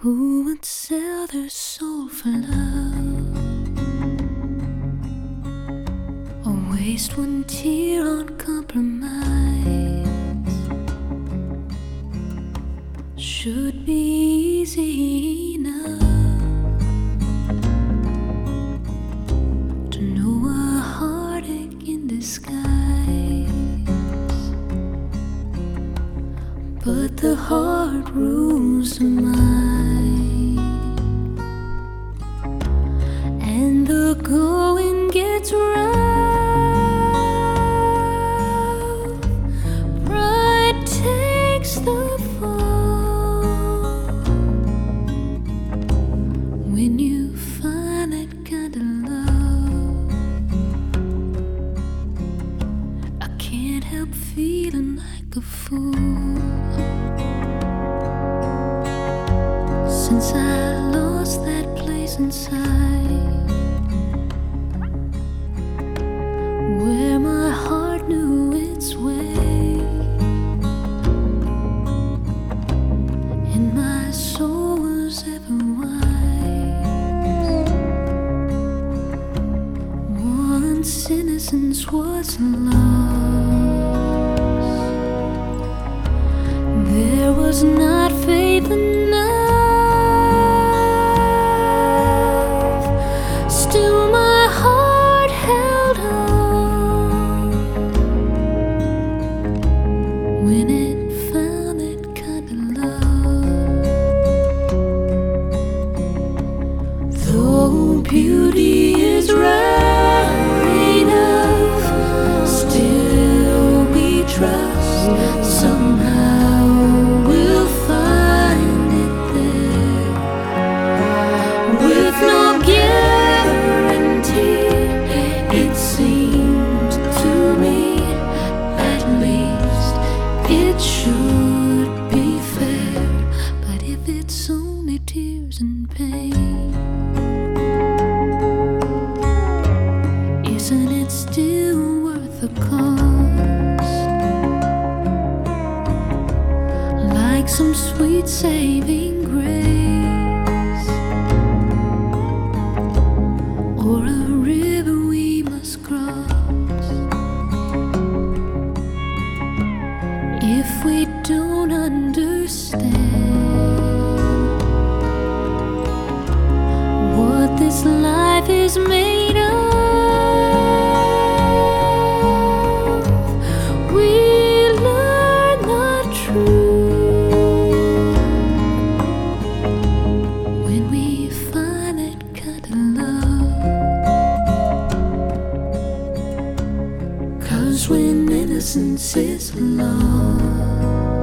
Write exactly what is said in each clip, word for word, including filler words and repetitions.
Who would sell their soul for love, or waste one tear on compromise? Should be easy enough to know a heartache in disguise, but the heart rules the mind, and the going gets rough. Pride takes the fall when you find that kind of love. I can't help feeling like a fool since I lost that place inside where my heart knew its way, and my soul was ever wise. Once innocence was lost, there was not faith enough. Still my heart held on when it found that kind of love. Though beauty is rare enough, still we trust somehow we'll find it there, with no guarantee. It seems to me, at least, it should be fair. But if it's only tears and pain, isn't it still worth the cost? Like some sweet saving grace, or a river we must cross. If we don't understand what this life is made of, we learn the truth when we find that kind of love. 'Cause when innocence is lost,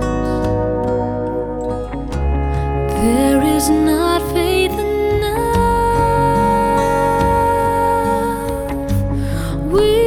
there is not faith enough. We